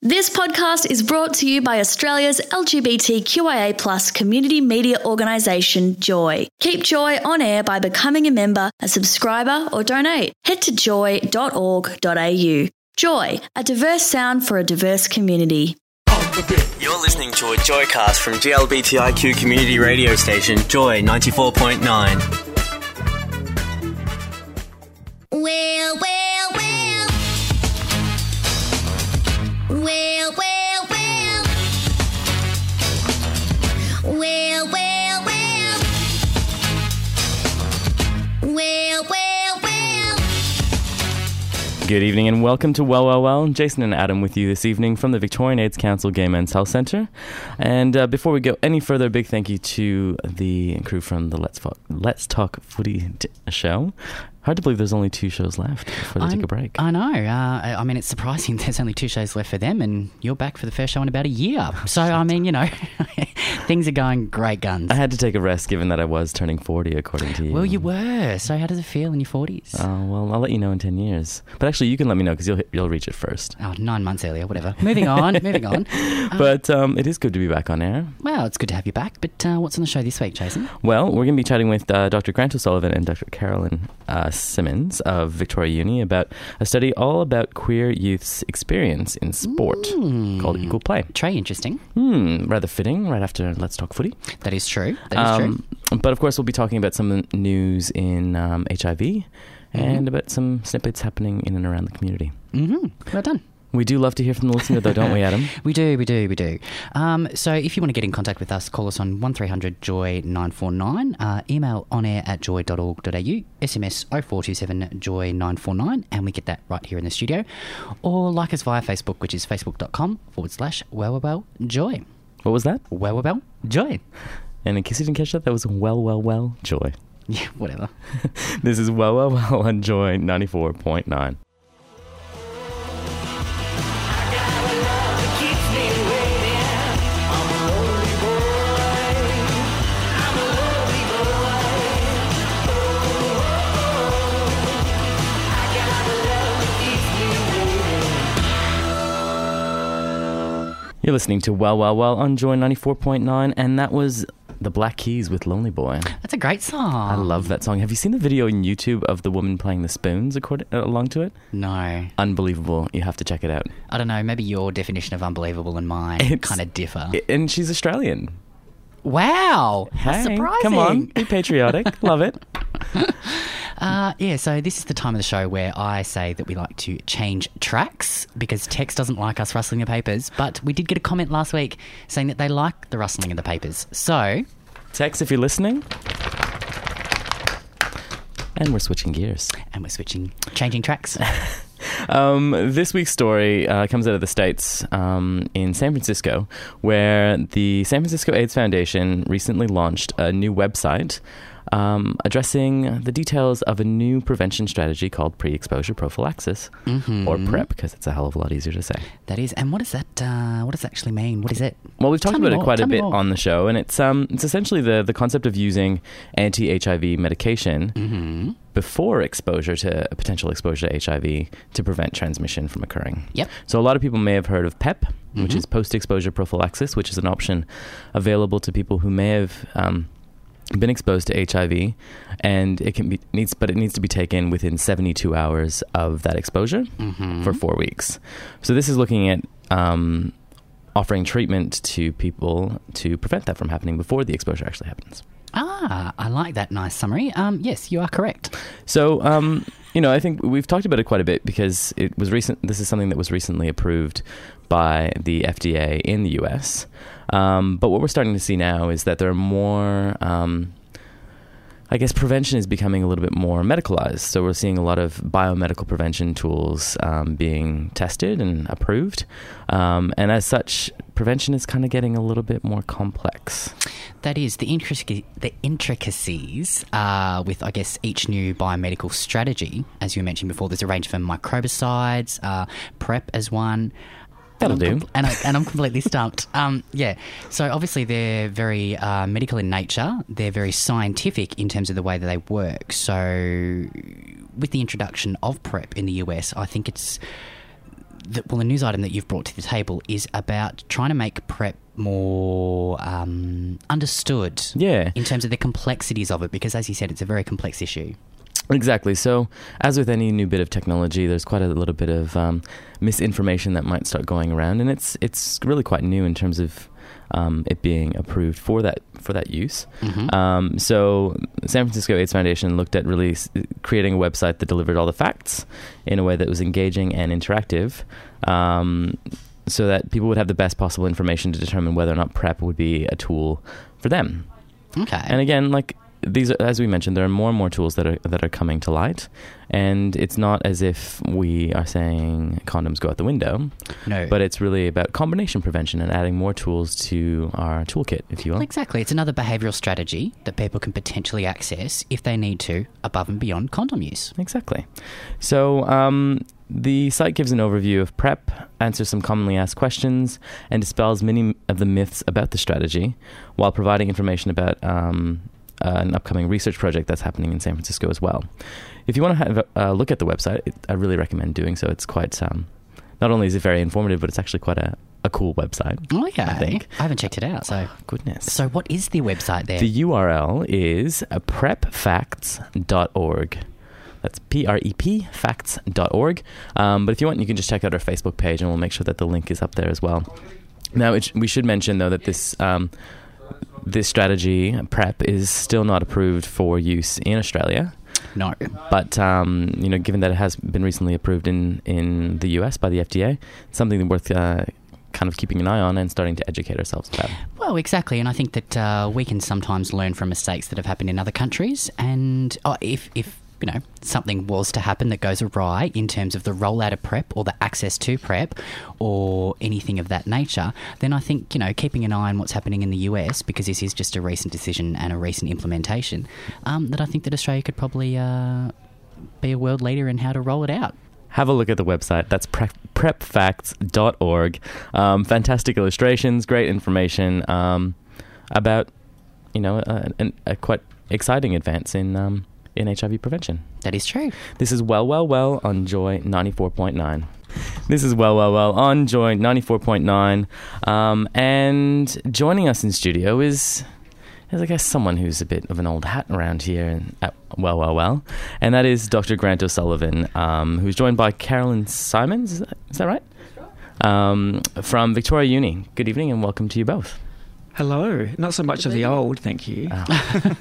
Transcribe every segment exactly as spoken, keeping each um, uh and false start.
This podcast is brought to you by Australia's L G B T Q I A plus community media organisation, Joy. Keep Joy on air by becoming a member, a subscriber or donate. Head to joy dot org dot a u. Joy, a diverse sound for a diverse community. You're listening to a Joycast from G L B T I Q community radio station, Joy ninety-four point nine. Well, well, well. Well, well, well. Well, well, well. Well, well, well. Good evening and welcome to Well, Well, Well. Jason and Adam with you this evening from the Victorian AIDS Council Gay Men's Health Centre. And uh, before we go any further, a big thank you to the crew from the Let's, Fo- Let's Talk Footy d- show. Hard to believe there's only two shows left before they I, take a break. I know. Uh, I mean, it's surprising there's only two shows left for them, and you're back for the first show in about a year. So, I mean, you know, things are going great guns. I had to take a rest given that I was turning forty, according to you. Well, you were. So how does it feel in your forties? Oh, well, I'll let you know in ten years. But actually, you can let me know because you'll, you'll reach it first. Oh, nine months earlier, whatever. Moving on, moving on. Uh, But um, it is good to be back on air. well, it's good to have you back. But uh, what's on the show this week, Jason? Well, we're going to be chatting with uh, Doctor Grant O'Sullivan and Doctor Carolyn uh, Simmons of Victoria Uni about a study all about queer youth's experience in sport Mm. called Equal Play. Trey, interesting. Hmm, rather fitting right after Let's Talk Footy. That is true. That is true. Um, but of course, we'll be talking about some news in um, H I V and about some snippets happening in and around the community. Mm-hmm. Well done. We do love to hear from the listener, though, don't we, Adam? We do, we do, we do. Um, so if you want to get in contact with us, call us on one three hundred joy nine four nine, uh, email onair at joy dot org dot a u, S M S oh four two seven joy nine four nine, and we get that right here in the studio. Or like us via Facebook, which is facebook.com forward slash well, well, well, joy. What was that? Well, well, well, joy. And in case you didn't catch that, that was well, well, well, Joy. Yeah, whatever. This is Well, Well, Well on Joy ninety-four point nine. You're listening to Well, Well, Well on Joy ninety-four point nine, and that was the Black Keys with Lonely Boy. That's a great song. I love that song. Have you seen the video on YouTube of the woman playing the spoons according, uh, along to it? No. Unbelievable. You have to check it out. I don't know, maybe your definition of unbelievable and mine It's- kind of differ. I- and she's Australian. Wow. That's Hey, surprising. come on. Be patriotic. Love it. Uh, yeah, so this is the time of the show where I say that we like to change tracks because Tex doesn't like us rustling the papers, but we did get a comment last week saying that they like the rustling of the papers. So... Tex, if you're listening. And we're switching gears. And we're switching, changing tracks. Um, this week's story uh, comes out of the States um, in San Francisco, where the San Francisco AIDS Foundation recently launched a new website um, addressing the details of a new prevention strategy called pre-exposure prophylaxis, Mm-hmm. or PrEP, because it's a hell of a lot easier to say. That is, and what does that, uh, what does that actually mean? What is it? Well, we've talked Tell me about it more, quite a tell me bit more. on the show, and it's um, it's essentially the, the concept of using anti-H I V medication Mm-hmm. before exposure to potential exposure to H I V to prevent transmission from occurring. Yep. So a lot of people may have heard of PEP, which Mhm. is post-exposure prophylaxis, which is an option available to people who may have um, been exposed to H I V, and it can be needs, but it needs to be taken within seventy-two hours of that exposure Mm-hmm. for four weeks. So this is looking at um, offering treatment to people to prevent that from happening before the exposure actually happens. Ah, I like that nice summary. Um, yes, you are correct. So, um, you know, I think we've talked about it quite a bit because it was recent. This is something that was recently approved by the F D A in the U S. Um, but what we're starting to see now is that there are more, um, I guess prevention is becoming a little bit more medicalized. So we're seeing a lot of biomedical prevention tools um, being tested and approved. Um, and as such, prevention is kind of getting a little bit more complex. That is, the, intric- the intricacies uh, with, I guess, each new biomedical strategy. As you mentioned before, there's a range of microbicides, uh, PrEP as one. That'll and I'm do. com- and, I, and I'm completely stumped. Um, yeah. So obviously they're very uh, medical in nature. They're very scientific in terms of the way that they work. So with the introduction of PrEP in the U S, I think it's the, well, the news item that you've brought to the table is about trying to make prep more um, understood Yeah. in terms of the complexities of it, because as you said, it's a very complex issue. Exactly. So, as with any new bit of technology, there's quite a little bit of um, misinformation that might start going around, and it's it's really quite new in terms of um, it being approved for that for that use. Mm-hmm. Um, so, San Francisco AIDS Foundation looked at really s- creating a website that delivered all the facts in a way that was engaging and interactive, um, so that people would have the best possible information to determine whether or not PrEP would be a tool for them. Okay. And again, like these, are, as we mentioned, there are more and more tools that are that are coming to light, and it's not as if we are saying condoms go out the window, no. but it's really about combination prevention and adding more tools to our toolkit, if you will. Well, exactly. It's another behavioural strategy that people can potentially access if they need to, above and beyond condom use. Exactly. So um, the site gives an overview of PrEP, answers some commonly asked questions, and dispels many of the myths about the strategy, while providing information about um, uh, an upcoming research project that's happening in San Francisco as well. If you want to have a uh, look at the website, it, I really recommend doing so. It's quite, um, not only is it very informative, but it's actually quite a, a cool website. Okay. I think. I haven't checked it out, so... Goodness. So what is the website there? The U R L is uh, prep facts dot org. That's P R E P, facts dot org. Um, but if you want, you can just check out our Facebook page, and we'll make sure that the link is up there as well. Now, it sh- we should mention, though, that this um, this strategy, PrEP, is still not approved for use in Australia. No. But, um, you know, given that it has been recently approved in, in the U S by the F D A, it's something worth uh, kind of keeping an eye on and starting to educate ourselves about. Well, exactly, and I think that uh, we can sometimes learn from mistakes that have happened in other countries, and oh, if, if you know, something was to happen that goes awry in terms of the rollout of PrEP or the access to PrEP or anything of that nature, then I think, you know, keeping an eye on what's happening in the U S, because this is just a recent decision and a recent implementation, um, that I think that Australia could probably uh, be a world leader in how to roll it out. Have a look at the website. That's prep facts dot org. Um, fantastic illustrations, great information um, about, you know, a, a, a quite exciting advance in um, in H I V prevention. That is true. This is Well, Well, Well on Joy ninety-four point nine. This is Well, Well, Well on Joy ninety-four point nine. Um, and joining us in studio is, is, I guess, someone who's a bit of an old hat around here at Well, Well, Well. And that is Doctor Grant O'Sullivan, um, who's joined by Carolyn Simons. Is that, is that right? Um, from Victoria Uni. Good evening and welcome to you both. Hello. Not so much of the old, thank you. Oh.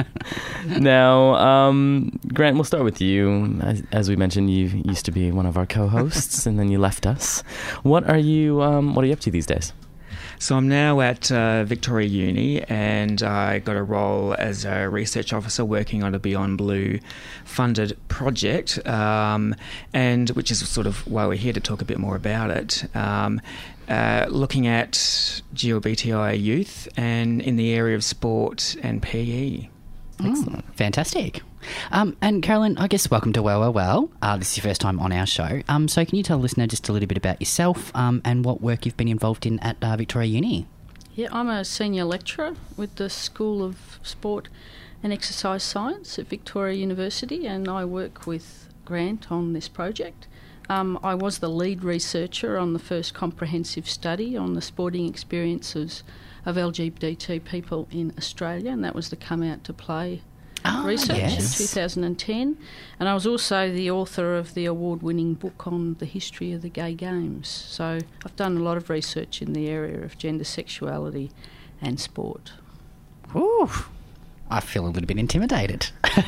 Now, um, Grant, we'll start with you. As, as we mentioned, you used to be one of our co-hosts, and then you left us. What are you? Um, what are you up to these days? So I'm now at uh, Victoria Uni, and I got a role as a research officer working on a Beyond Blue funded project, um, and which is sort of why we're here to talk a bit more about it. Um, uh, looking at G L B T I youth and in the area of sport and P E. Excellent. Mm, fantastic. Um, and Carolyn, I guess welcome to Well, Well, Well. Uh, this is your first time on our show. Um, so can you tell the listener just a little bit about yourself um, and what work you've been involved in at uh, Victoria Uni? Yeah, I'm a senior lecturer with the School of Sport and Exercise Science at Victoria University, and I work with Grant on this project. Um, I was the lead researcher on the first comprehensive study on the sporting experiences of L G B T people in Australia, and that was the Come Out to Play oh, research yes. in two thousand ten. And I was also the author of the award-winning book on the history of the gay games. So I've done a lot of research in the area of gender, sexuality and sport. Ooh, I feel a little bit intimidated.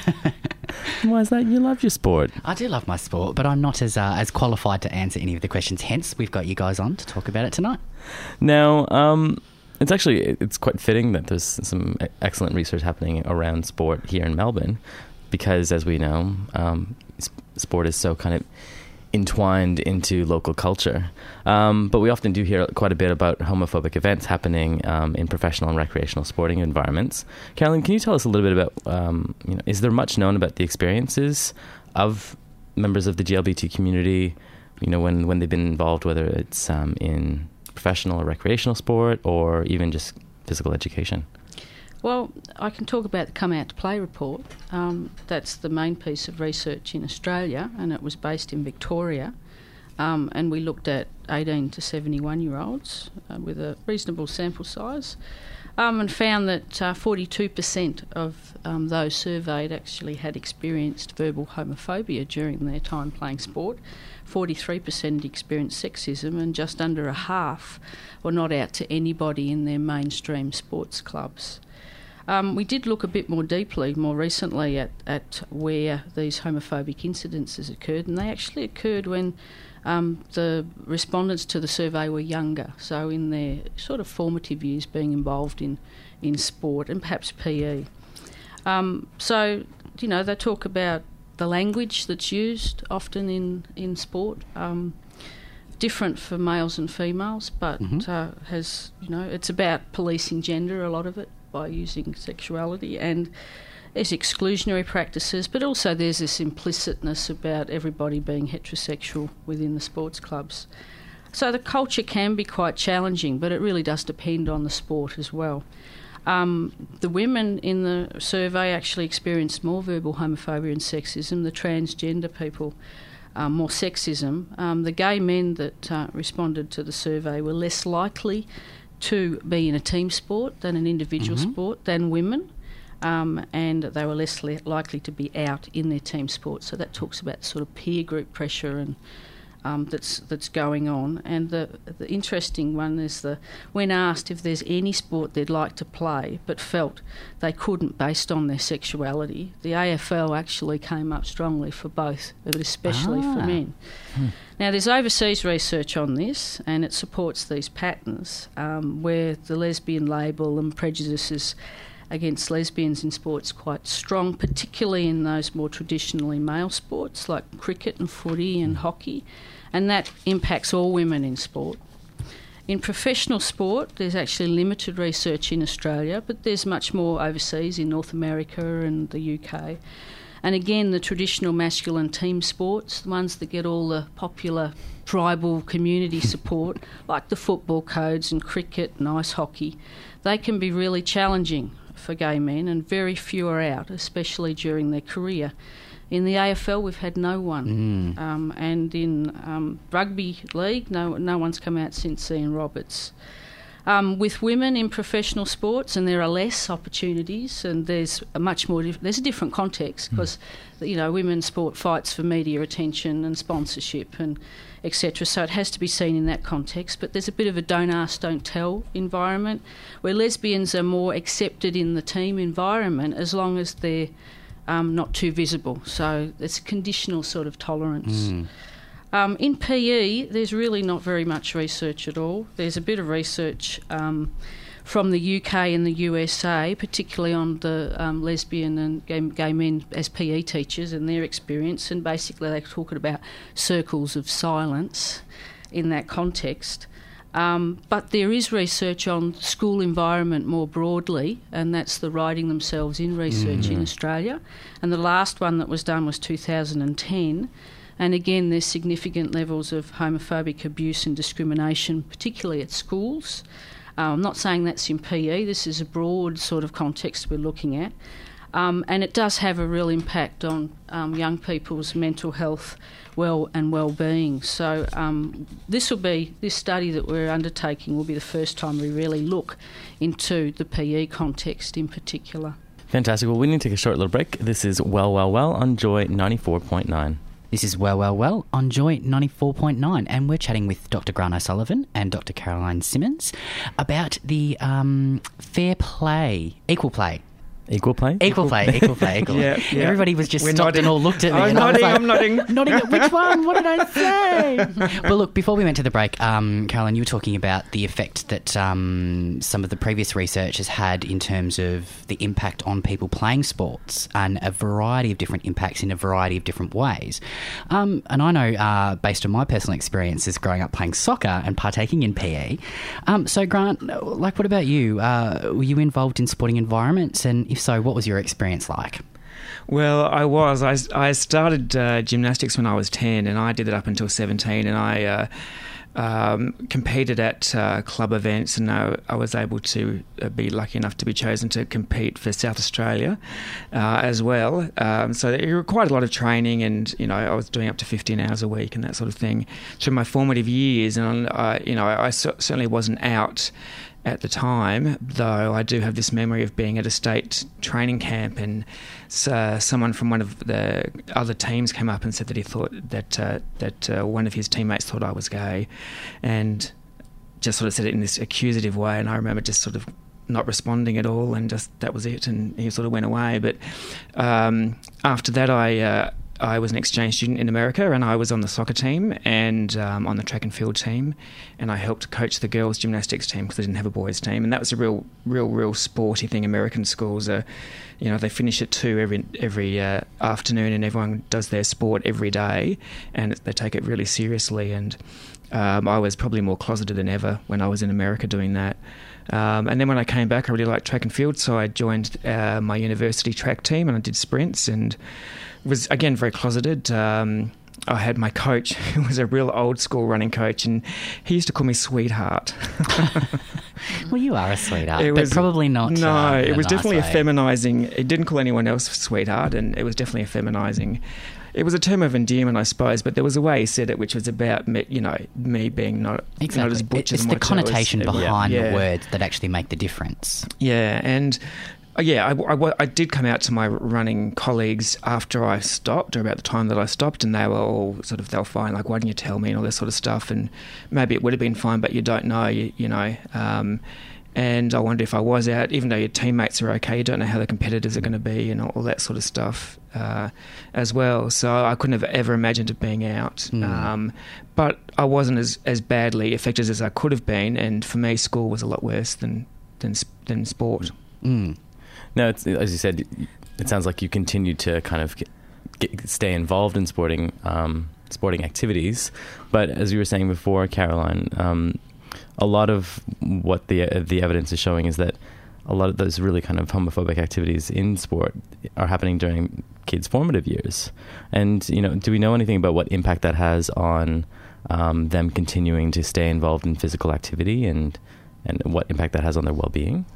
Why is that? You love your sport. I do love my sport, but I'm not as uh, as qualified to answer any of the questions. Hence, we've got you guys on to talk about it tonight. Now, um, it's actually it's quite fitting that there's some excellent research happening around sport here in Melbourne, because as we know, um, sp- sport is so kind of entwined into local culture. Um, but we often do hear quite a bit about homophobic events happening um, in professional and recreational sporting environments. Carolyn, can you tell us a little bit about, um, you know, is there much known about the experiences of members of the G L B T community, you know, when, when they've been involved, whether it's um, in professional or recreational sport or even just physical education? Well, I can talk about the Come Out to Play report. Um, that's the main piece of research in Australia, and it was based in Victoria. um, and we looked at eighteen to seventy-one-year-olds uh, with a reasonable sample size, um, and found that uh, forty-two percent of um, those surveyed actually had experienced verbal homophobia during their time playing sport. forty-three percent experienced sexism, and just under a half were not out to anybody in their mainstream sports clubs. Um, we did look a bit more deeply, more recently, at, at where these homophobic incidences occurred, and they actually occurred when um, the respondents to the survey were younger, so in their sort of formative years being involved in, in sport and perhaps P E. Um, so, you know, they talk about the language that's used often in, in sport, um, different for males and females, but Mhm. uh, has, you know, it's about policing gender, a lot of it, by using sexuality, and there's exclusionary practices, but also there's this implicitness about everybody being heterosexual within the sports clubs. So the culture can be quite challenging, but it really does depend on the sport as well. Um, the women in the survey actually experienced more verbal homophobia and sexism, the transgender people um, more sexism. Um, the gay men that uh, responded to the survey were less likely to be in a team sport than an individual Mhm. sport than women, um, and they were less li- likely to be out in their team sport. So that talks about sort of peer group pressure and um, that's that's going on. And the the interesting one is the when asked if there's any sport they'd like to play but felt they couldn't based on their sexuality, the A F L actually came up strongly for both, but especially Ah. for men. Now, there's overseas research on this, and it supports these patterns um, where the lesbian label and prejudices against lesbians in sports quite strong, particularly in those more traditionally male sports like cricket and footy and hockey, and that impacts all women in sport. In professional sport, there's actually limited research in Australia, but there's much more overseas in North America and the U K. And again, the traditional masculine team sports, the ones that get all the popular tribal community support, like the football codes and cricket and ice hockey, they can be really challenging for gay men, and very few are out, especially during their career. In the A F L, we've had no one, Mm. um, and in um, rugby league, no no one's come out since Ian Roberts. Um, with women in professional sports, and there are less opportunities, and there's a much more dif- there's a different context because you know women's sport fights for media attention and sponsorship and et cetera. So it has to be seen in that context. But there's a bit of a don't ask, don't tell environment where lesbians are more accepted in the team environment as long as they're um, not too visible. So it's a conditional sort of tolerance. Mm. Um, in P E, there's really not very much research at all. There's a bit of research um, from the U K and the U S A, particularly on the um, lesbian and gay, gay men as P E teachers and their experience, and basically they talk about circles of silence in that context. Um, but there is research on school environment more broadly, and that's the writing themselves in research in Australia. And the last one that was done was two thousand ten. And again, there's significant levels of homophobic abuse and discrimination, particularly at schools. Uh, I'm not saying that's in P E. This is a broad sort of context we're looking at. Um, and it does have a real impact on um, young people's mental health well and well-being. So um, this will be, this study that we're undertaking will be the first time we really look into the P E context in particular. Fantastic. Well, we need to take a short little break. This is Well, Well, Well on Joy ninety-four point nine. This is Well, Well, Well on Joy ninety-four point nine, and we're chatting with Doctor Grant O'Sullivan and Doctor Caroline Simmons about the um, fair play, equal play. Equal play? Equal play, equal play, equal Yeah, play. yeah. Everybody was just We're stopped nodding. and all looked at me. I'm and I was nodding, like, I'm nodding. Nodding at which one? What did I say? Well, look, before we went to the break, um, Caroline, you were talking about the effect that um, some of the previous research has had in terms of the impact on people playing sports, and a variety of different impacts in a variety of different ways. Um, and I know, uh, based on my personal experiences growing up playing soccer and partaking in P E, um, so Grant, like, what about you? Uh, were you involved in sporting environments? And if so, what was your experience like? Well, I was. I, I started uh, gymnastics when I was ten, and I did it up until seventeen, and I... Uh, um, competed at uh, club events, and I, I was able to uh, be lucky enough to be chosen to compete for South Australia uh, as well. Um, so it required a lot of training, and you know I was doing up to fifteen hours a week and that sort of thing through my formative years. And I, you know, I certainly wasn't out at the time, though I do have this memory of being at a state training camp, and uh, someone from one of the other teams came up and said that he thought that uh, that uh, one of his teammates thought I was gay, and just sort of said it in this accusative way. And I remember just sort of not responding at all, and just that was it, and he sort of went away. But um, after that, I uh, I was an exchange student in America, and I was on the soccer team and um, on the track and field team, and I helped coach the girls' gymnastics team because they didn't have a boys' team, and that was a real, real, real sporty thing. American schools are, you know, they finish at two every every uh, afternoon, and everyone does their sport every day, and they take it really seriously. And um, I was probably more closeted than ever when I was in America doing that. Um, and then when I came back, I really liked track and field, so I joined uh, my university track team, and I did sprints, and was again very closeted. Um, I had my coach, who was a real old school running coach, and he used to call me sweetheart. Well, you are a sweetheart, it but was, probably not. No, uh, it was nice definitely way. a feminising. It didn't call anyone else sweetheart, and it was definitely a feminising. It was a term of endearment, I suppose, but there was a way he said it, which was about me, you know, me being not, Exactly. not as butch It's as the my connotation toes. behind yeah. the words that actually make the difference. Yeah, and uh, yeah, I, I, I did come out to my running colleagues after I stopped, or about the time that I stopped, and they were all sort of, they were fine, like, why didn't you tell me, and all this sort of stuff, and maybe it would have been fine, but you don't know, you, you know. Um, and I wondered if I was out, even though your teammates are okay, you don't know how the competitors are going to be, and all, all that sort of stuff uh, as well. So I couldn't have ever imagined it being out. Mm. Um, but I wasn't as, as badly affected as I could have been, and for me, school was a lot worse than than, than sport. Mm. No, it's, as you said, it sounds like you continued to kind of get, get, stay involved in sporting um, sporting activities. But as you were saying before, Caroline, um, a lot of what the uh, the evidence is showing is that a lot of those really kind of homophobic activities in sport are happening during kids' formative years. And, you know, do we know anything about what impact that has on um, them continuing to stay involved in physical activity, and and what impact that has on their well-being?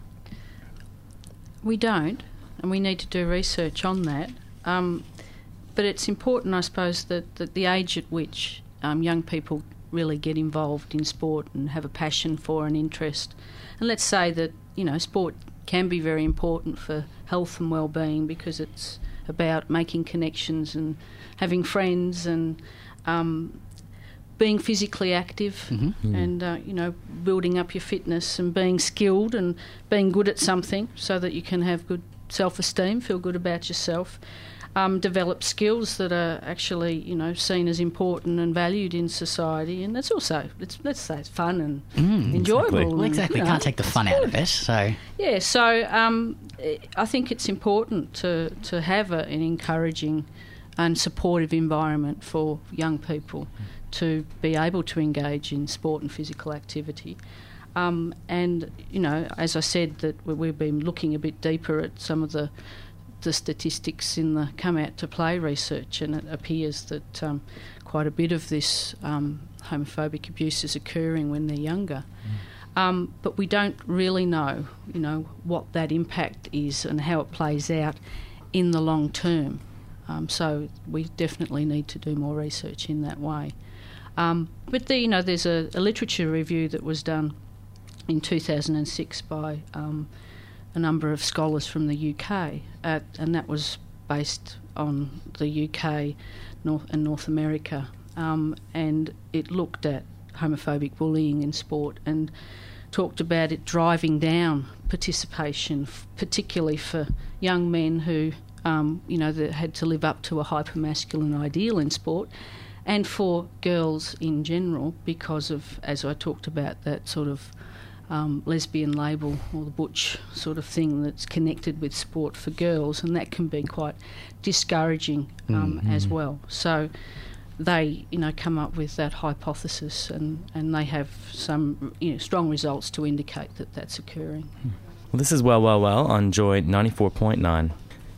We don't, and we need to do research on that. Um, but it's important, I suppose, that, that the age at which um, young people really get involved in sport and have a passion for an interest. And let's say that, you know, sport can be very important for health and well-being because it's about making connections and having friends and um, being physically active Mm-hmm. and, uh, you know, building up your fitness and being skilled and being good at something so that you can have good self-esteem, feel good about yourself. Um, develop skills that are actually, you know, seen as important and valued in society, and that's also, let's let's say, it's fun and Mm, enjoyable. exactly. Well, and, exactly. you know, Can't take the fun out of it. So yeah, so um, I think it's important to to have a, an encouraging and supportive environment for young people to be able to engage in sport and physical activity. Um, and you know, as I said, that we've been looking a bit deeper at some of the the statistics in the Come Out to Play research, and it appears that um, quite a bit of this um, homophobic abuse is occurring when they're younger. Mm. Um, but we don't really know, you know, what that impact is and how it plays out in the long term. Um, so we definitely need to do more research in that way. Um, but the, you know, there's a, a literature review that was done in two thousand six by um, a number of scholars from the U K, at, and that was based on the U K North and North America, um, and it looked at homophobic bullying in sport and talked about it driving down participation, f- particularly for young men who, um, you know, that had to live up to a hypermasculine ideal in sport, and for girls in general because of, as I talked about, that sort of Um, lesbian label or the butch sort of thing that's connected with sport for girls, and that can be quite discouraging um, Mm-hmm. as well. So they, you know, come up with that hypothesis, and, and they have some, you know, strong results to indicate that that's occurring. Well, this is Well, Well, Well on Joy ninety-four point nine.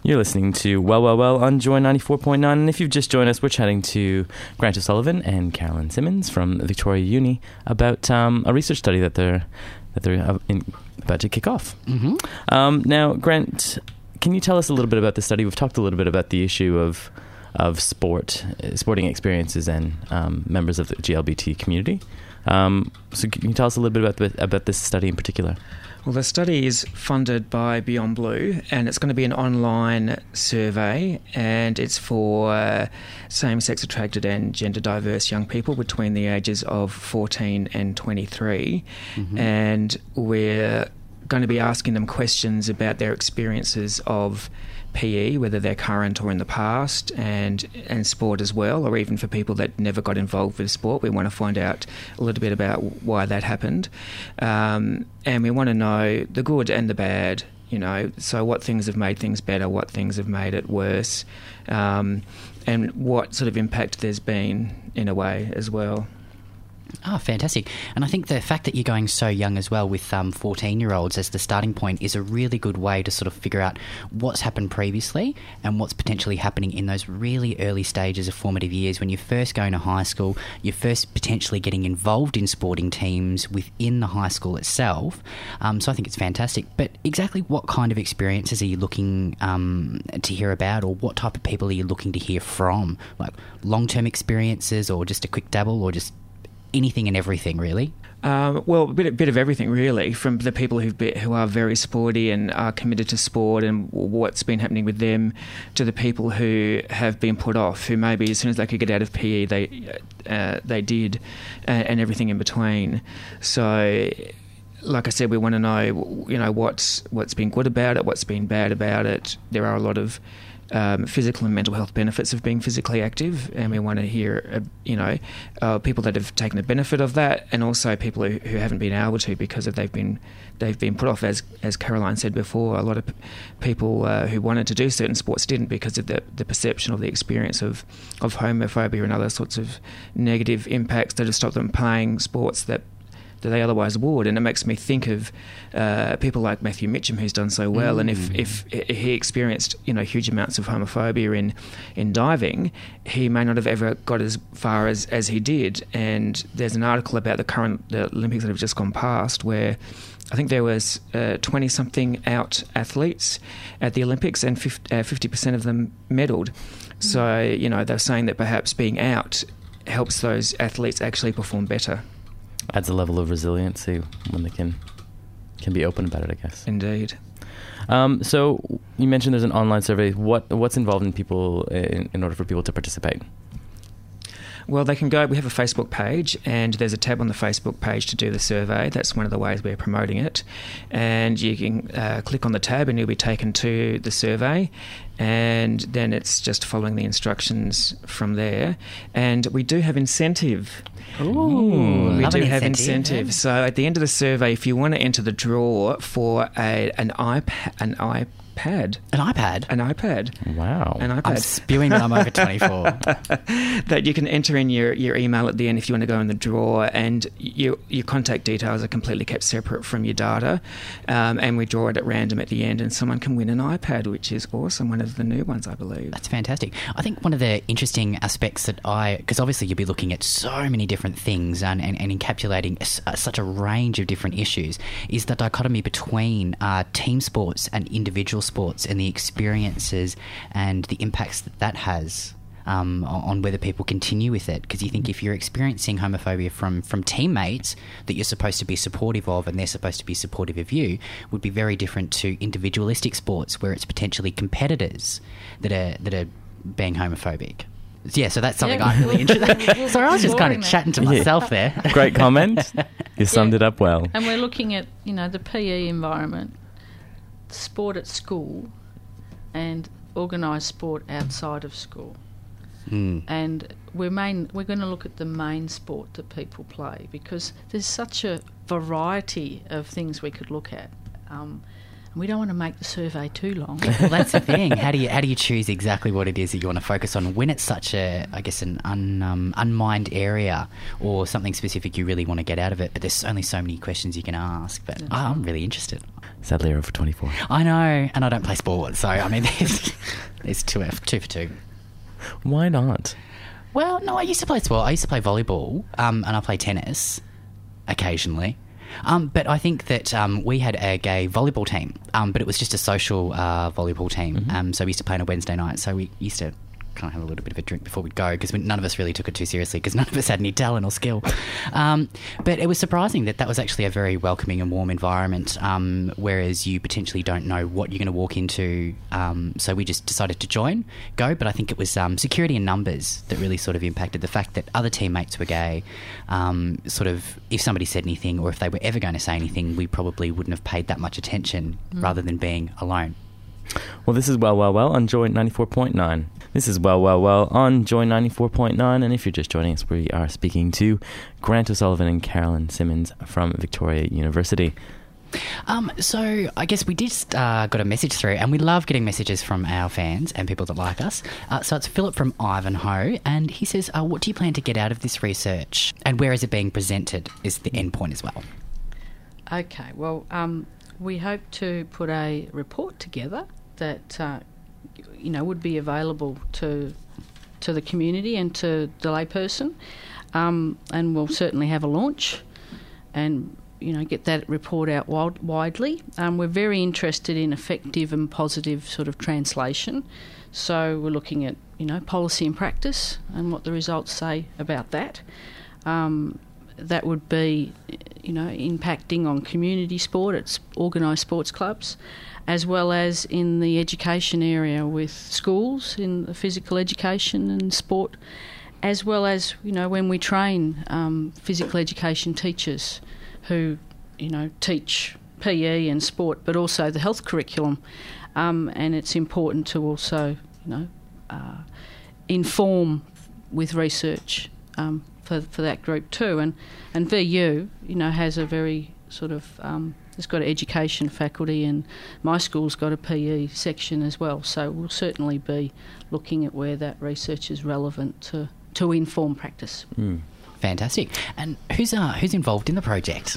You're listening to Well, Well, Well on Joy ninety-four point nine, and if you've just joined us, we're chatting to Grant O'Sullivan and Carolyn Simmons from Victoria Uni about um, a research study that they're that they're uh, in, about to kick off. Mm-hmm. Um, now, Grant, can you tell us a little bit about the study? We've talked a little bit about the issue of of sport, uh, sporting experiences, and um, members of the G L B T community. Um, so, can you tell us a little bit about the, about this study in particular? Well, the study is funded by Beyond Blue, and it's going to be an online survey, and it's for uh, same-sex attracted and gender diverse young people between the ages of fourteen and twenty-three. Mm-hmm. And we're going to be asking them questions about their experiences of P E, whether they're current or in the past, and and sport as well, or even for people that never got involved with sport. We want to find out a little bit about why that happened, um, and we want to know the good and the bad. You know, so what things have made things better, what things have made it worse, um, and what sort of impact there's been in a way as well. Oh, fantastic. And I think the fact that you're going so young as well with um, fourteen-year-olds as the starting point is a really good way to sort of figure out what's happened previously and what's potentially happening in those really early stages of formative years when you're first going to high school, you're first potentially getting involved in sporting teams within the high school itself. Um, so I think it's fantastic. But exactly what kind of experiences are you looking um, to hear about, or what type of people are you looking to hear from? Like long-term experiences, or just a quick dabble, or just anything and everything, really? Um, well, a bit, a bit of everything, really, from the people who've be, who are very sporty and are committed to sport and what's been happening with them, to the people who have been put off, who maybe as soon as they could get out of P E, they uh, they did, and, and everything in between. So, like I said, we want to know, you know, what's what's been good about it, what's been bad about it. There are a lot of Um, physical and mental health benefits of being physically active, and we want to hear, uh, you know, uh, people that have taken the benefit of that, and also people who, who haven't been able to because of they've been they've been put off. As as Caroline said before, a lot of p- people uh, who wanted to do certain sports didn't because of the, the perception or the experience of, of homophobia and other sorts of negative impacts that have stopped them playing sports that that they otherwise would. And it makes me think of uh, people like Matthew Mitchum, who's done so well. Mm. And if, if he experienced, you know, huge amounts of homophobia in, in diving, he may not have ever got as far as, as he did. And there's an article about the current the Olympics that have just gone past where I think there was uh, twenty-something out athletes at the Olympics, and fifty percent of them medalled. Mm. So, you know, they're saying that perhaps being out helps those athletes actually perform better. Adds a level of resiliency when they can can be open about it, I guess. Indeed. Um, so you mentioned there's an online survey. What what's involved in people in, in order for people to participate? Well, they can go, we have a Facebook page, and there's a tab on the Facebook page to do the survey. That's one of the ways we're promoting it. And you can uh, click on the tab and you'll be taken to the survey, and then it's just following the instructions from there. And we do have incentive. Ooh, we love do an have incentive. incentive. So at the end of the survey, if you want to enter the draw for a an iPad, an iPad, An iPad? An iPad. Wow. An iPad. I'm spewing that I'm over twenty-four. That you can enter in your, your email at the end if you want to go in the draw, and your your contact details are completely kept separate from your data, um, and we draw it at random at the end, and someone can win an iPad, which is awesome, one of the new ones, I believe. That's fantastic. I think one of the interesting aspects that I, because obviously you'll be looking at so many different things and, and, and encapsulating s- uh, such a range of different issues, is the dichotomy between uh, team sports and individual sports and the experiences and the impacts that that has um, on whether people continue with it. Because you think if you're experiencing homophobia from, from teammates that you're supposed to be supportive of and they're supposed to be supportive of you, would be very different to individualistic sports where it's potentially competitors that are that are being homophobic. Yeah, so that's something Yeah. I'm really interested in. Sorry, I was just kind of Exploring that. chatting to myself there. Great comment. You summed Yeah. it up well. And we're looking at, you know, the P E environment, sport at school, and organised sport outside of school. Mm. And we're main we're going to look at the main sport that people play, because there's such a variety of things we could look at. Um, and we don't want to make the survey too long. Well, that's the thing. How do you how do you choose exactly what it is that you want to focus on when it's such a, I guess, an un, um, unmined area or something specific you really want to get out of it? But there's only so many questions you can ask. But oh, I'm really interested. Sadly, you're over twenty-four. I know, and I don't play sport, so I mean, there's, there's two, F, two for two. Why not? Well, no, I used to play sport. I used to play volleyball, um, and I play tennis occasionally. Um, but I think that um, we had a gay volleyball team, um, but it was just a social uh, volleyball team. Mm-hmm. Um, so we used to play on a Wednesday night. So we used to kind of have a little bit of a drink before we'd go because none of us really took it too seriously because none of us had any talent or skill. Um, but it was surprising that that was actually a very welcoming and warm environment, um, whereas you potentially don't know what you're going to walk into. Um, so we just decided to join, go. But I think it was um, security in numbers that really sort of impacted the fact that other teammates were gay. Um, sort of, if somebody said anything or if they were ever going to say anything, we probably wouldn't have paid that much attention Mm. rather than being alone. Well, this is Well, Well, Well on Joy ninety-four point nine. This is Well, Well, Well on Joy ninety-four point nine, and if you're just joining us, we are speaking to Grant O'Sullivan and Carolyn Simmons from Victoria University. Um, so I guess we just uh, got a message through, and we love getting messages from our fans and people that like us. Uh, so it's Philip from Ivanhoe, and he says, uh, what do you plan to get out of this research, and where is it being presented is the end point as well? Okay, well, um, we hope to put a report together that uh, you know would be available to to the community and to the layperson, um, and we'll certainly have a launch and you know get that report out wide, widely. Um, we're very interested in effective and positive sort of translation, so we're looking at you know policy and practice and what the results say about that. Um, that would be, you know, impacting on community sport, it's organised sports clubs, as well as in the education area with schools, in the physical education and sport, as well as, you know, when we train um, physical education teachers who, you know, teach P E and sport, but also the health curriculum. Um, and it's important to also, you know, uh, inform with research um, for for that group too. And and V U, you know, has a very sort of um, it's got an education faculty, and my school's got a P E section as well. So we'll certainly be looking at where that research is relevant to to inform practice. Mm. Fantastic. And who's uh, who's involved in the project?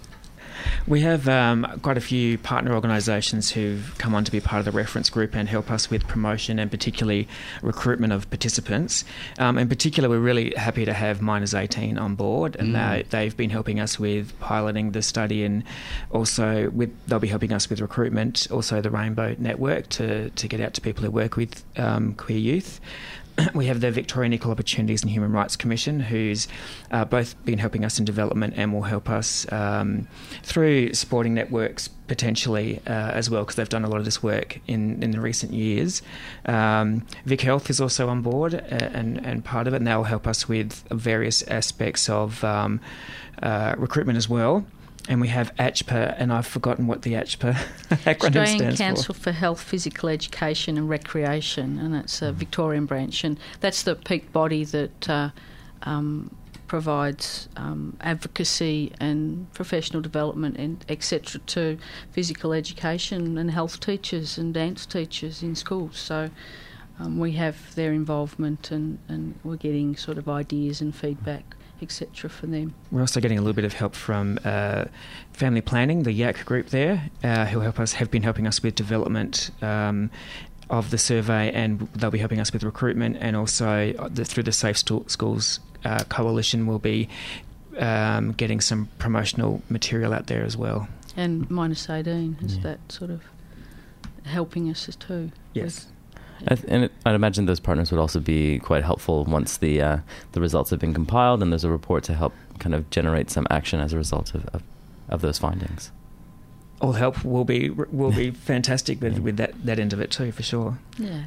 We have um, quite a few partner organisations who've come on to be part of the reference group and help us with promotion and particularly recruitment of participants. Um, in particular, we're really happy to have Miners eighteen on board, and Mm. they, they've been helping us with piloting the study, and also with they'll be helping us with recruitment, also the Rainbow Network to, to get out to people who work with um, queer youth. We have the Victorian Equal Opportunities and Human Rights Commission, who's uh, both been helping us in development and will help us um, through sporting networks potentially uh, as well, because they've done a lot of this work in, in the recent years. Um, Vic Health is also on board uh, and, and part of it, and they'll help us with various aspects of um, uh, recruitment as well. And we have A C H P A, and I've forgotten what the A C H P A acronym Australian stands Council for. for Health, Physical Education and Recreation, and that's a Victorian branch, and that's the peak body that uh, um, provides um, advocacy and professional development and et cetera to physical education and health teachers and dance teachers in schools. So um, we have their involvement, and, and we're getting sort of ideas and feedback, et cetera from them. We're also getting a little bit of help from uh, family planning, the Y A C group there, uh, who help us have been helping us with development um, of the survey, and they'll be helping us with recruitment, and also the, through the Safe Sto- Schools uh, Coalition, we'll be um, getting some promotional material out there as well. And Minus eighteen is Yeah. that sort of helping us as too. Yes. I th- and it, I'd imagine those partners would also be quite helpful once the uh, the results have been compiled and there's a report to help kind of generate some action as a result of, of, of those findings. All help will be will be fantastic with, with that, that end of it too, for sure. Yeah.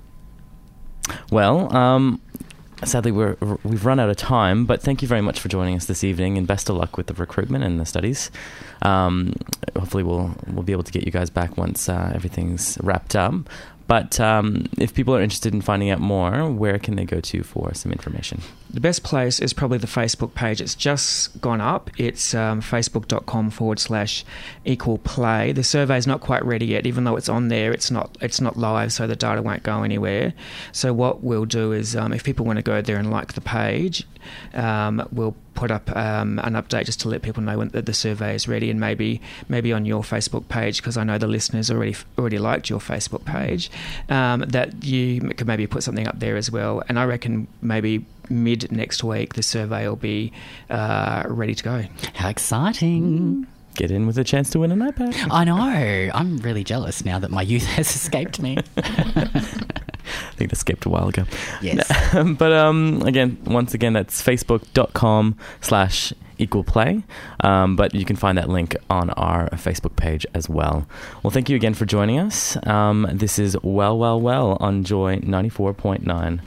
Well, um, sadly we're, we've run out of time, but thank you very much for joining us this evening, and best of luck with the recruitment and the studies. Um, hopefully we'll we'll be able to get you guys back once uh, everything's wrapped up. But um, if people are interested in finding out more, where can they go to for some information? The best place is probably the Facebook page. It's just gone up. It's um, facebook.com forward slash equal play. The survey is not quite ready yet. Even though it's on there, it's not it's not live, so the data won't go anywhere. So what we'll do is um, if people want to go there and like the page, um, we'll put up um, an update just to let people know when, that the survey is ready, and maybe maybe on your Facebook page, because I know the listeners already already liked your Facebook page, um, that you could maybe put something up there as well. And I reckon maybe mid next week the survey will be uh, ready to go. How exciting. Get in with a chance to win an iPad. I know. I'm really jealous now that my youth has escaped me. I think it escaped a while ago. Yes. But um, again, once again, that's facebook.com slash equal play. Um, but you can find that link on our Facebook page as well. Well, thank you again for joining us. Um, this is Well, Well, Well on Joy ninety-four point nine.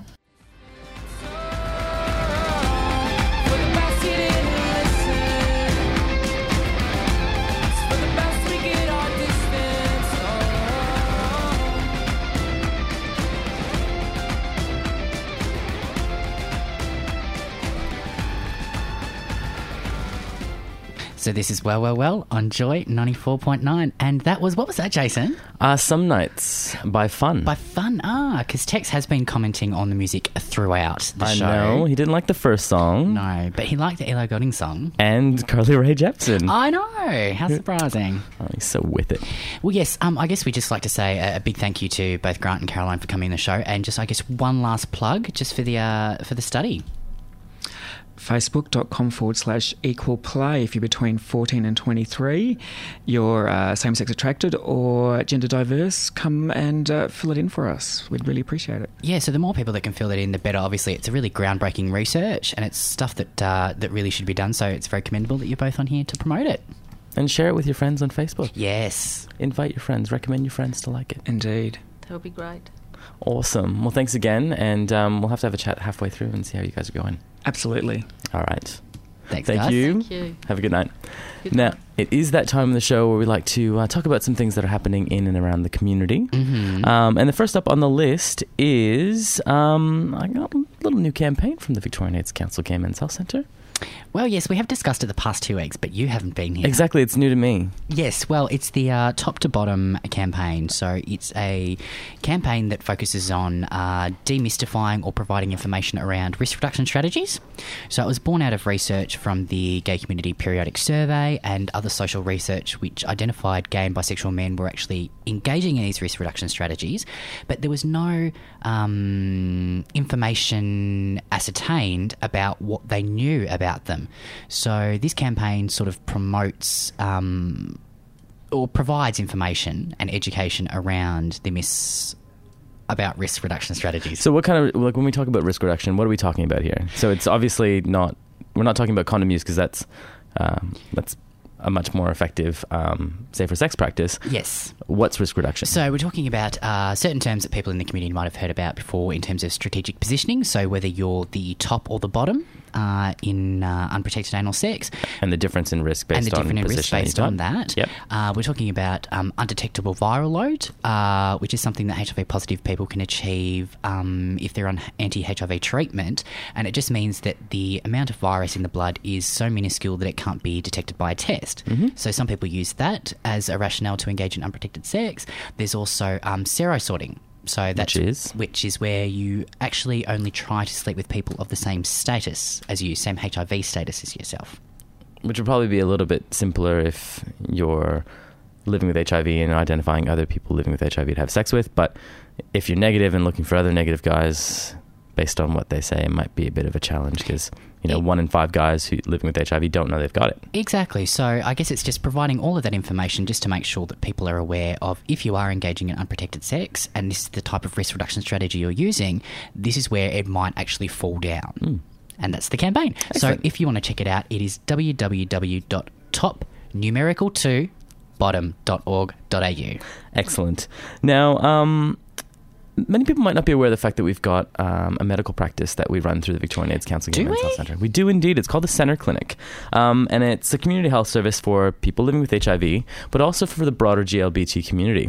So this is Well, Well, Well on Joy ninety-four point nine. And that was, what was that, Jason? Uh, Some Nights by Fun. By Fun. Ah, because Tex has been commenting on the music throughout the I show. know. He didn't like the first song. No, but he liked the Elo Golding song. And Carly Rae Jepsen. I know. How surprising. Oh, he's so with it. Well, yes, um, I guess we just like to say a, a big thank you to both Grant and Caroline for coming on the show, and just, I guess, one last plug just for the uh, for the study. Facebook.com forward slash equal play. If you're between fourteen and twenty-three, you're uh, same-sex attracted or gender diverse, come and uh, fill it in for us. We'd really appreciate it. Yeah, so the more people that can fill that in, the better. Obviously, it's a really groundbreaking research, and it's stuff that uh, that really should be done, so it's very commendable that you're both on here to promote it. And share it with your friends on Facebook. Yes. Invite your friends. Recommend your friends to like it. Indeed. That would be great. Awesome. Well, thanks again, and um, we'll have to have a chat halfway through and see how you guys are going. Absolutely. All right. Thanks, Thank guys. you. Thank you. Have a good night. Good Now, night. it is that time of the show where we like to uh, talk about some things that are happening in and around the community. Mm-hmm. Um, and the first up on the list is um, I got a little new campaign from the Victorian AIDS Council Gay Men's Health Centre. Well, yes, we have discussed it the past two weeks, but you haven't been here. Exactly, it's new to me. Yes, well, it's the uh, top to bottom campaign. So it's a campaign that focuses on uh, demystifying or providing information around risk reduction strategies. So it was born out of research from the Gay Community Periodic Survey and other social research which identified gay and bisexual men were actually engaging in these risk reduction strategies, but there was no um, information ascertained about what they knew about them. So this campaign sort of promotes um, or provides information and education around the myths about risk reduction strategies. So what kind of, like when we talk about risk reduction, what are we talking about here? So it's obviously not, we're not talking about condom use because that's, um, that's a much more effective, um, safer sex practice. Yes. What's risk reduction? So we're talking about uh, certain terms that people in the community might have heard about before in terms of strategic positioning. So whether you're the top or the bottom uh, in uh, unprotected anal sex. And the difference in risk based and the on different in risk positioning based you've on got. that. Yep. Uh, we're talking about um, undetectable viral load, uh, which is something that H I V positive people can achieve um, if they're on anti-H I V treatment. And it just means that the amount of virus in the blood is so minuscule that it can't be detected by a test. Mm-hmm. So some people use that as a rationale to engage in unprotected sex. There's also um, serosorting. So that's Which is? which is where you actually only try to sleep with people of the same status as you, same H I V status as yourself. Which would probably be a little bit simpler if you're living with H I V and identifying other people living with H I V to have sex with. But if you're negative and looking for other negative guys, based on what they say, it might be a bit of a challenge because, you know, one in five guys who living with H I V don't know they've got it. Exactly. So I guess it's just providing all of that information just to make sure that people are aware of if you are engaging in unprotected sex and this is the type of risk reduction strategy you're using, this is where it might actually fall down. Mm. And that's the campaign. Excellent. So if you want to check it out, it is w w w dot top numerical two bottom dot org dot a u. Excellent. Now, um, many people might not be aware of the fact that we've got um, a medical practice that we run through the Victorian AIDS Council Gay Do Men's we? Health Centre. We do indeed. It's called the Centre Clinic. Um, and it's a community health service for people living with H I V, but also for the broader G L B T community.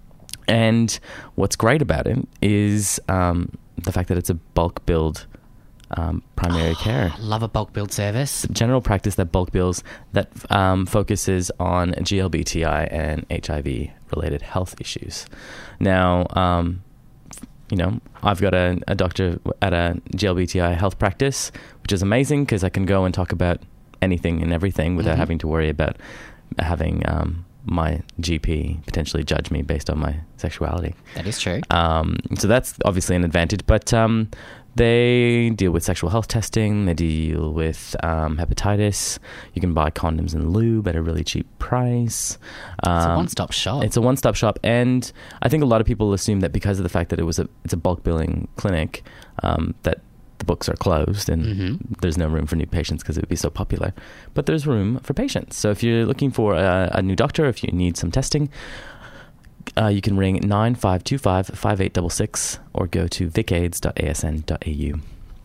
And what's great about it is um, the fact that it's a bulk billed um, primary care. Love a bulk build service. General practice that bulk bills that um, focuses on G L B T I and H I V related health issues. Now, um, you know, I've got a, a doctor at a G L B T I health practice, which is amazing because I can go and talk about anything and everything without Mm-hmm. having to worry about having um, my G P potentially judge me based on my sexuality. That is true. Um, so that's obviously an advantage, but um, they deal with sexual health testing. They deal with um, hepatitis. You can buy condoms and lube at a really cheap price. Um, It's a one-stop shop. It's a one-stop shop, and I think a lot of people assume that because of the fact that it was a it's a bulk billing clinic, um, that the books are closed and Mm-hmm. there's no room for new patients because it would be so popular. But there's room for patients. So if you're looking for a, a new doctor, if you need some testing, uh, you can ring nine five two five, five eight six six or go to vic aids dot a s n dot a u.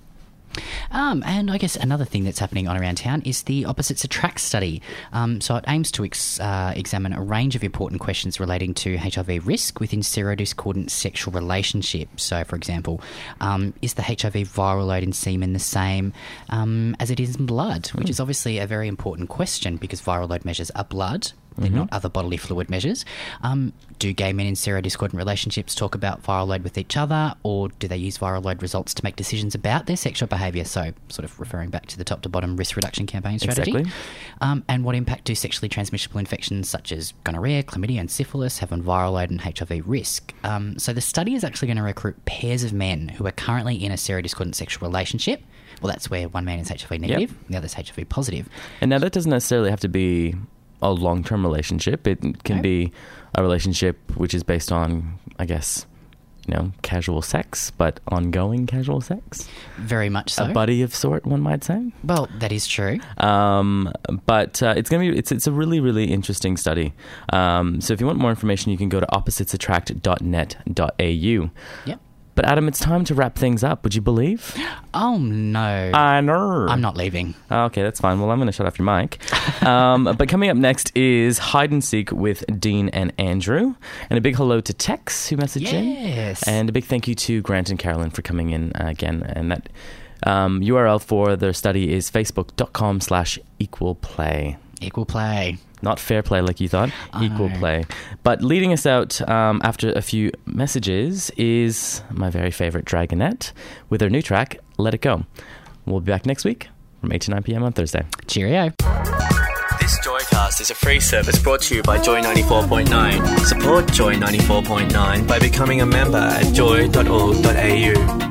Um, and I guess another thing that's happening on around town is the Opposites Attract study. Um, so it aims to ex- uh, examine a range of important questions relating to H I V risk within serodiscordant sexual relationships. So, for example, um, is the H I V viral load in semen the same um, as it is in blood? Which is obviously a very important question because viral load measures are blood. They're not other bodily fluid measures. Um, do gay men in serodiscordant relationships talk about viral load with each other, or do they use viral load results to make decisions about their sexual behaviour? So, sort of referring back to the top to bottom risk reduction campaign strategy. Exactly. Um, and what impact do sexually transmissible infections such as gonorrhea, chlamydia, and syphilis have on viral load and H I V risk? Um, so, the study is actually going to recruit pairs of men who are currently in a serodiscordant sexual relationship. Well, that's where one man is H I V negative, and the other is H I V positive. And now that doesn't necessarily have to be a long-term relationship. It can Okay. be a relationship which is based on, I guess, you know, casual sex, but ongoing casual sex. Very much so. A buddy of sort, one might say. Well, that is true. Um, but uh, it's gonna be it's it's a really really interesting study. Um, so if you want more information, you can go to opposites attract dot net dot a u. Yep. But Adam, it's time to wrap things up. Would you believe? Oh, no. I know. I'm not leaving. Okay, that's fine. Well, I'm going to shut off your mic. Um, but coming up next is Hide and Seek with Dean and Andrew. And a big hello to Tex, who messaged in. Yes. And a big thank you to Grant and Carolyn for coming in uh, again. And that um, U R L for their study is facebook.com slash equal play. Equal play. Not fair play like you thought, I equal know. play. But leading us out um, after a few messages is my very favourite Dragonette with their new track, Let It Go. We'll be back next week from eight to nine p.m. on Thursday. Cheerio. This Joycast is a free service brought to you by Joy ninety-four point nine. Support Joy ninety-four point nine by becoming a member at joy dot org dot a u.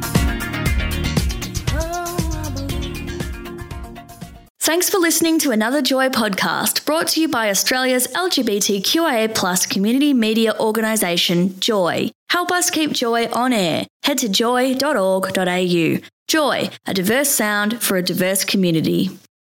Thanks for listening to another Joy podcast brought to you by Australia's L G B T Q I A plus community media organisation, Joy. Help us keep Joy on air. Head to joy dot org dot a u. Joy, a diverse sound for a diverse community.